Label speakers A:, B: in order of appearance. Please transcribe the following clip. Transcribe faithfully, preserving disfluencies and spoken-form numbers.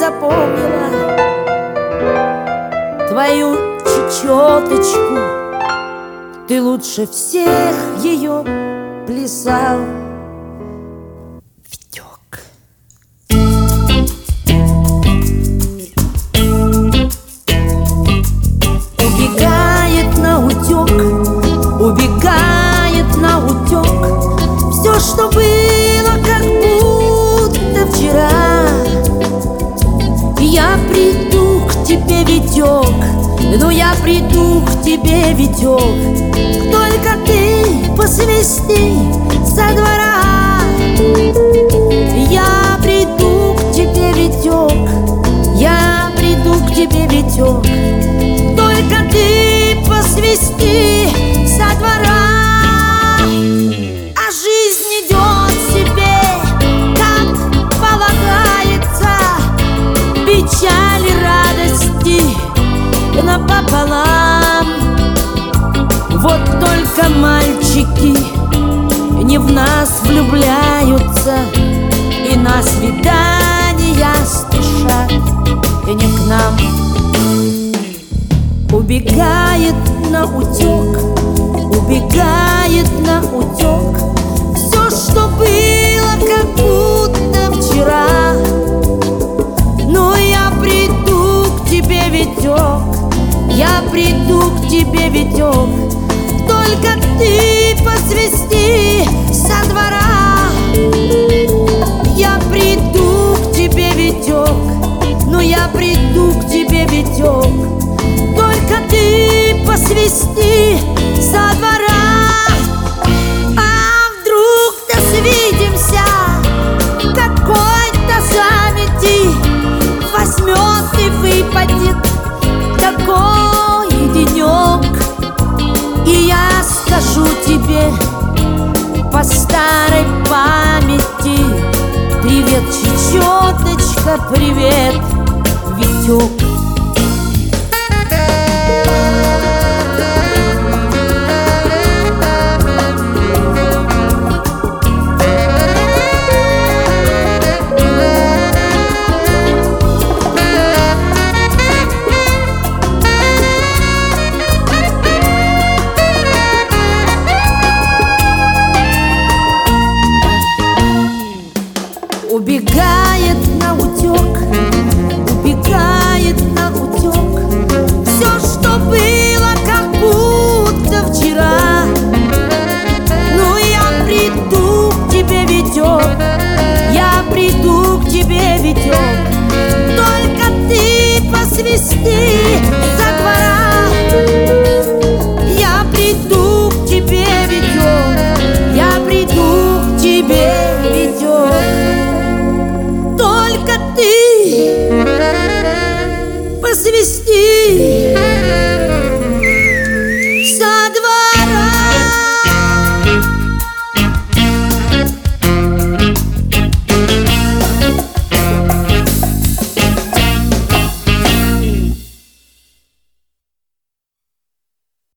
A: запомнила твою чечеточку. Ты лучше всех ее плясал, Витек. Убегает на утек, убегает на утек все, что было, как будто вчера. Я приду к тебе, Витек, ну я приду к тебе, Витек, только ты посвисти со двора. Я приду к тебе, Витек, я приду к тебе, Витек, только ты посвисти со двора. А жизнь идет себе, как полагается, печали, радости напополам. Вот только мальчики не в нас влюбляются и на свидания спешат, и не к нам. Убегает на утек, убегает на утек все, что было, как будто вчера. Но я приду к тебе, Витек, я приду к тебе, Витек, только ты посвисти со двора. Я приду к тебе, Витек, ну я приду к тебе, Витек, только ты посвисти со двора. А вдруг-то свидимся какой-то замети, возьмет и выпадет такой денек, и я скажу тебе по старой памяти: привет, чечеточка, привет, Витек. Убегает на утек, убегает на утек все, что было, как будто вчера. Ну я приду к тебе, Витек, я приду к тебе, Витек, только ты посвисти